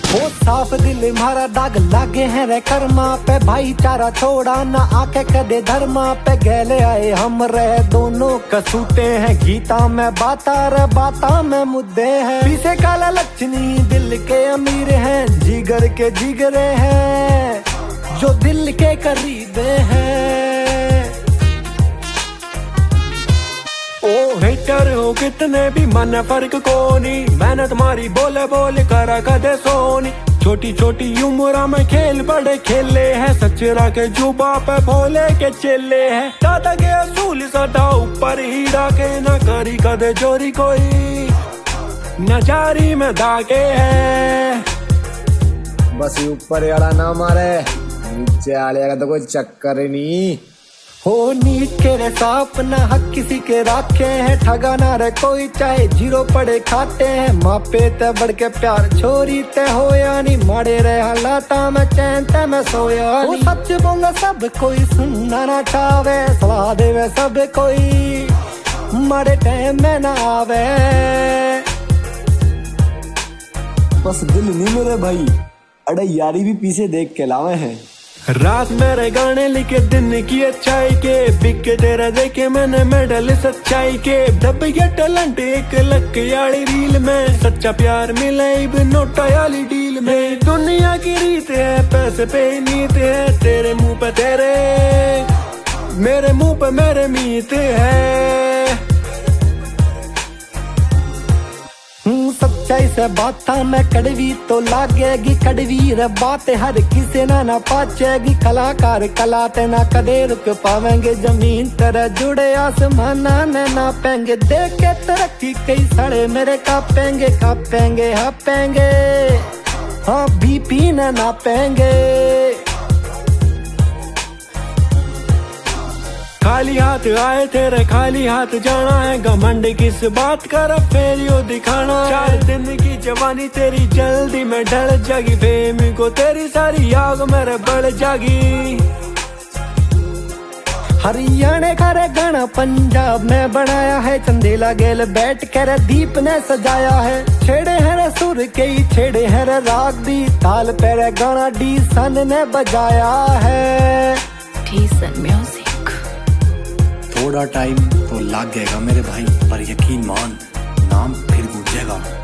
वो साफ दिल मारा दाग लागे हैं रे कर्मा पे, भाईचारा छोड़ा ना आके कदे धर्मा पे। गैले आए हम रहे दोनों कसूटे हैं, गीता में बाता में मुद्दे हैं। पीछे काला लक्ष्मी दिल के अमीर हैं, जिगर के जिगरे हैं जो दिल के करीब हैं। ओ हेटर हो कितने भी मन फर्क कोनी, मेहनत मारी बोले बोले करा कदे सोनी। छोटी छोटी उम्र में खेल बड़े खेले हैं, सचरा के जुबा पे भोले के चेले हैं। दादा के असूल सदा ऊपर ही डाके, न करी कदे चोरी कोई न जारी में दागे है। बस ऊपर वाला ना मारे, नीचे आले का तो कोई चक्कर ही नहीं। हो नीट के रे साफ ना हक किसी के राखे हैं, ठगा ना रे कोई चाहे जीरो पड़े खाते हैं। मापे ते बढ़ के प्यार छोरी ते होया नी, माड़े रे हालाता में चैन ते में सोया नी। सच बोला सब कोई सुनना ना चावे, सलाह देवे सब कोई माड़े टाइम में ना आवे। बस दिल नहीं मेरे भाई, अरे यारी भी पीछे देख के लावे हैं। रात मेरे गाने लिखे दिन की अच्छाई के, बिके तेरा देखे मैंने मेडल सच्चाई के। दब गया टैलेंट एक लक याली रील में, सच्चा प्यार मिले इब नोटा याली डील में। दुनिया की रीत है पैसे पे नीत है, तेरे मुंह पे तेरे मेरे मुंह पे मेरे मीत है। सच्चाई से बात में कड़वी तो लागेगी, कड़वी रे बात हर किसी ना पाचेगी। कलाकार कला ते ना कदे रुक पावेंगे, जमीन तरह जुड़े आसमान ना पेंगे। देख के तरक्की कई सड़े मेरे कापेंगे हापेंगे, हाँ बीपी ना नापेंगे। खाली हाथ आए तेरे खाली हाथ जाना है, घमंड किस बात कर फिर यो दिखाना। 4 दिन की जवानी तेरी जल्दी में ढल जागी, फेम को तेरी सारी आग मेरे बढ़ जागी। हरियाणा का रे गाना पंजाब में बनाया है, चंदेला गेल बैठ कर दीप ने सजाया है। छेड़े है सुर के ही छेड़े है राग दी, ताल पे गाना डी सन ने बजाया है। डीसन म्यूजिक। थोड़ा टाइम तो लग गएगा मेरे भाई, पर यकीन मान नाम फिर गूंजेगा।